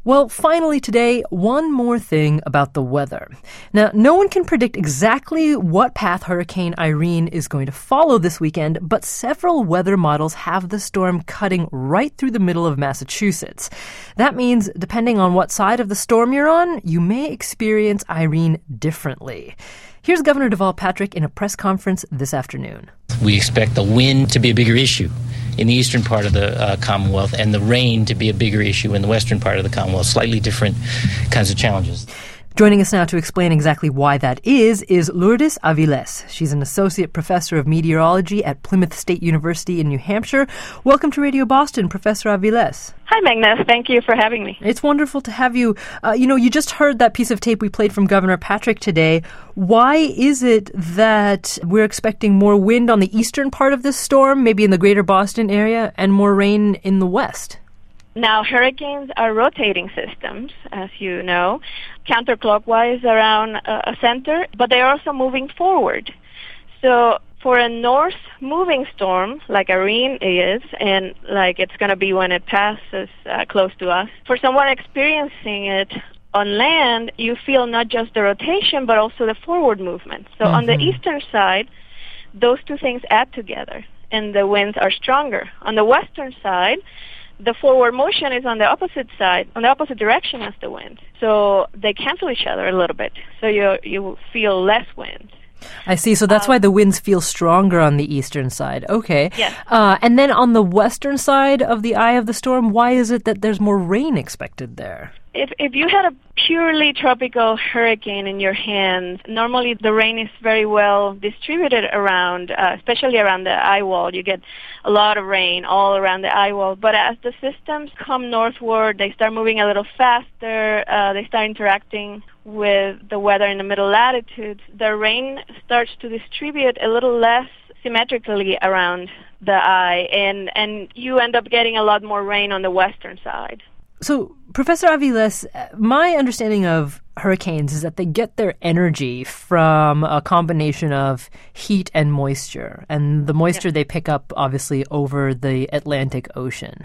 Well, finally today, one more thing about the weather. Now, no one can predict exactly what path Hurricane Irene is going to follow this weekend, but several weather models have the storm cutting right through the middle of Massachusetts. That means, depending on what side of the storm you're on, you may experience Irene differently. Here's Governor Deval Patrick in a press conference this afternoon. We expect the wind to be a bigger issue in the eastern part of the Commonwealth and the rain to be a bigger issue in the western part of the Commonwealth. Slightly different kinds of challenges. Joining us now to explain exactly why that is Lourdes Aviles. She's an associate professor of meteorology at Plymouth State University in New Hampshire. Welcome to Radio Boston, Professor Aviles. Hi, Magnus. Thank you for having me. It's wonderful to have you. You just heard that piece of tape we played from Governor Patrick today. Why is it that we're expecting more wind on the eastern part of this storm, maybe in the greater Boston area, and more rain in the west? Now, hurricanes are rotating systems, as you know, counterclockwise around a center, but they're also moving forward. So for a north-moving storm, like Irene is, and like it's going to be when it passes close to us, for someone experiencing it on land, you feel not just the rotation, but also the forward movement. So on the eastern side, those two things add together, and the winds are stronger. On the western side, the forward motion is on the opposite side, on the opposite direction as the wind. So they cancel each other a little bit. So you feel less wind. I see. So that's why the winds feel stronger on the eastern side. Okay. Yes. And then on the western side of the eye of the storm, why is it that there's more rain expected there? If you had a purely tropical hurricane in your hands, normally the rain is very well distributed around, especially around the eye wall. You get a lot of rain all around the eye wall. But as the systems come northward, they start moving a little faster. They start interacting with the weather in the middle latitudes. The rain starts to distribute a little less symmetrically around the eye, and you end up getting a lot more rain on the western side. So, Professor Aviles, my understanding of hurricanes is that they get their energy from a combination of heat and moisture, and the moisture they pick up, obviously, over the Atlantic Ocean.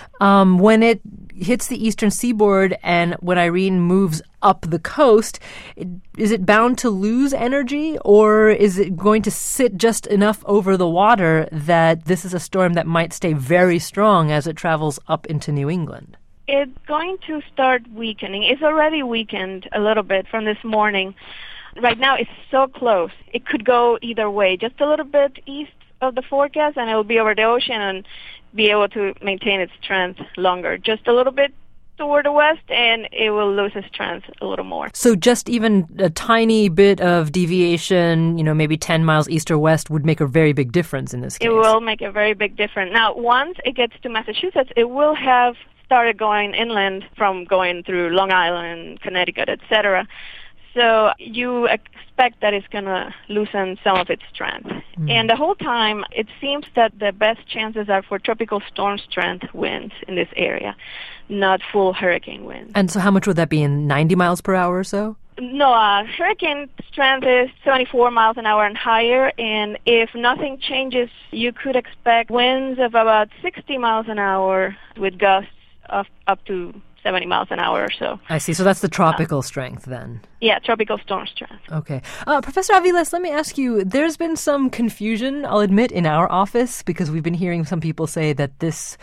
When it hits the eastern seaboard and when Irene moves up the coast, is it bound to lose energy, or is it going to sit just enough over the water that this is a storm that might stay very strong as it travels up into New England? It's going to start weakening. It's already weakened a little bit from this morning. Right now, it's so close. It could go either way, just a little bit east of the forecast, and it will be over the ocean and be able to maintain its strength longer. Just a little bit toward the west, and it will lose its strength a little more. So just even a tiny bit of deviation, maybe 10 miles east or west would make a very big difference in this case. It will make a very big difference. Now, once it gets to Massachusetts, it will have started going inland from going through Long Island, Connecticut, etc. So you expect that it's going to loosen some of its strength. And the whole time, it seems that the best chances are for tropical storm strength winds in this area, not full hurricane winds. And so how much would that be, in 90 miles per hour or so? No, hurricane strength is 74 miles an hour and higher, and if nothing changes, you could expect winds of about 60 miles an hour with gusts of up to 70 miles an hour or so. I see. So that's the tropical strength then. Yeah, tropical storm strength. Okay. Professor Aviles, let me ask you, there's been some confusion, I'll admit, in our office, because we've been hearing some people say that this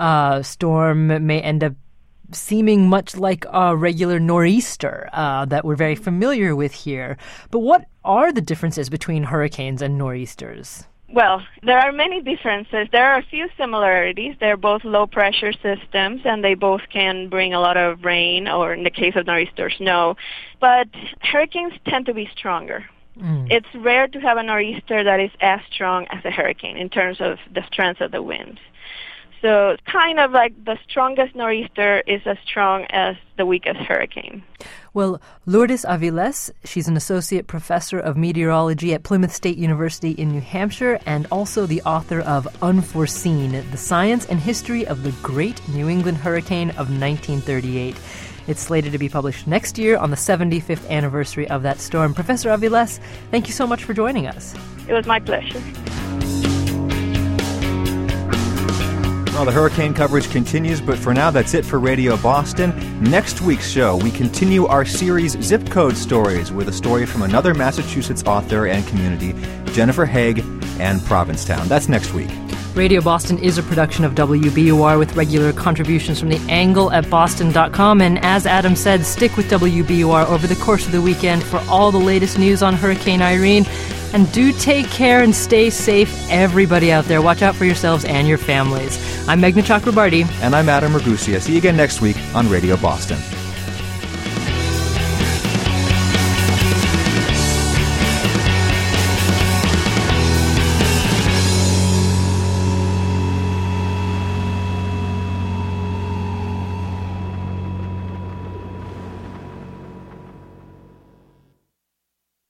storm may end up seeming much like a regular nor'easter that we're very familiar with here. But what are the differences between hurricanes and nor'easters? Well, there are many differences. There are a few similarities. They're both low-pressure systems, and they both can bring a lot of rain, or in the case of nor'easters, snow. But hurricanes tend to be stronger. It's rare to have a nor'easter that is as strong as a hurricane in terms of the strength of the wind. So it's kind of like the strongest nor'easter is as strong as the weakest hurricane. Well, Lourdes Aviles, she's an associate professor of meteorology at Plymouth State University in New Hampshire and also the author of Unforeseen, The Science and History of the Great New England Hurricane of 1938. It's slated to be published next year on the 75th anniversary of that storm. Professor Aviles, thank you so much for joining us. It was my pleasure. Well, the hurricane coverage continues, but for now, that's it for Radio Boston. Next week's show, we continue our series Zip Code Stories with a story from another Massachusetts author and community, Jennifer Haig and Provincetown. That's next week. Radio Boston is a production of WBUR with regular contributions from The Angle at boston.com. And as Adam said, stick with WBUR over the course of the weekend for all the latest news on Hurricane Irene. And do take care and stay safe, everybody out there. Watch out for yourselves and your families. I'm Meghna Chakrabarty. And I'm Adam Ragusea. See you again next week on Radio Boston.